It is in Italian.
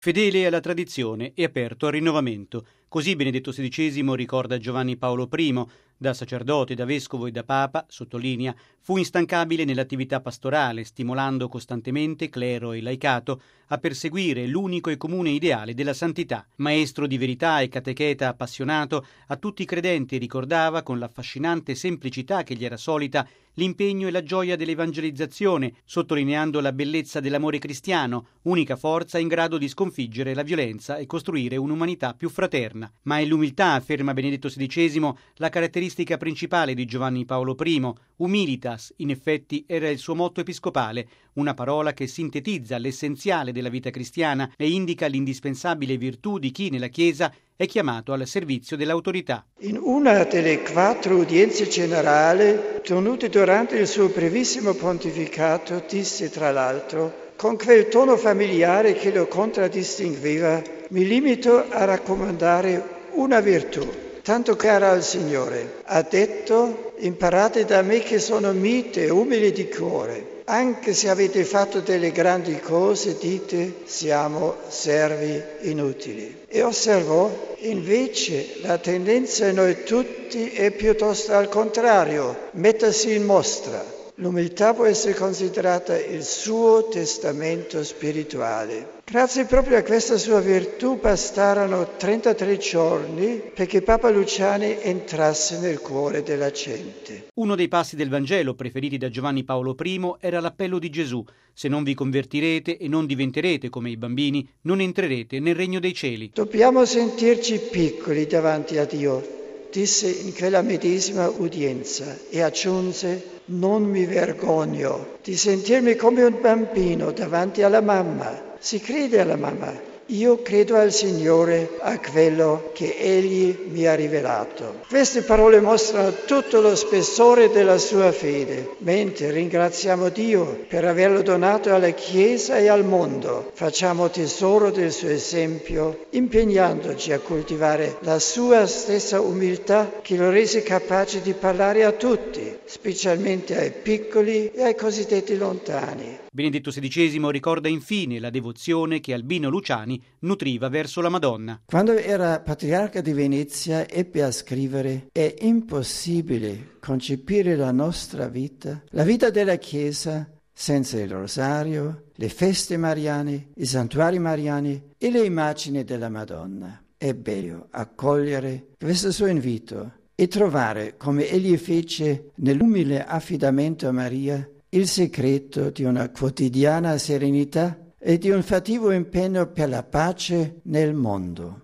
fedele alla tradizione e aperto al rinnovamento. Così Benedetto XVI ricorda Giovanni Paolo I. Da sacerdote, da vescovo e da papa, sottolinea, fu instancabile nell'attività pastorale, stimolando costantemente clero e laicato a perseguire l'unico e comune ideale della santità. Maestro di verità e catecheta appassionato, a tutti i credenti ricordava con l'affascinante semplicità che gli era solita l'impegno e la gioia dell'evangelizzazione, sottolineando la bellezza dell'amore cristiano, unica forza in grado di sconfiggere la violenza e costruire un'umanità più fraterna. Ma è l'umiltà, afferma Benedetto XVI, la caratteristica principale di Giovanni Paolo I. Humilitas, in effetti, era il suo motto episcopale, una parola che sintetizza l'essenziale della vita cristiana e indica l'indispensabile virtù di chi nella Chiesa è chiamato al servizio dell'autorità. In una delle 4 udienze generali tenute durante il suo brevissimo pontificato disse tra l'altro, con quel tono familiare che lo contraddistingueva, mi limito a raccomandare una virtù, tanto cara al Signore. Ha detto, imparate da me che sono mite e umile di cuore. Anche se avete fatto delle grandi cose, dite, siamo servi inutili. E osservò, invece, la tendenza in noi tutti è piuttosto al contrario, mettersi in mostra. L'umiltà può essere considerata il suo testamento spirituale. Grazie proprio a questa sua virtù bastarono 33 giorni perché Papa Luciani entrasse nel cuore della gente. Uno dei passi del Vangelo preferiti da Giovanni Paolo I era l'appello di Gesù: se non vi convertirete e non diventerete come i bambini, non entrerete nel regno dei cieli. Dobbiamo sentirci piccoli davanti a Dio, disse in quella medesima udienza e aggiunse: non mi vergogno di sentirmi come un bambino davanti alla mamma. Si crede alla mamma. Io credo al Signore, a quello che Egli mi ha rivelato. Queste parole mostrano tutto lo spessore della sua fede, mentre ringraziamo Dio per averlo donato alla Chiesa e al mondo. Facciamo tesoro del suo esempio, impegnandoci a coltivare la sua stessa umiltà che lo rese capace di parlare a tutti, specialmente ai piccoli e ai cosiddetti lontani. Benedetto XVI ricorda infine la devozione che Albino Luciani nutriva verso la Madonna. Quando era patriarca di Venezia ebbe a scrivere: è impossibile concepire la nostra vita, la vita della Chiesa, senza il rosario, le feste mariane, i santuari mariani e le immagini della Madonna. È bello accogliere questo suo invito e trovare, come egli fece nell'umile affidamento a Maria, il segreto di una quotidiana serenità e di un fattivo impegno per la pace nel mondo.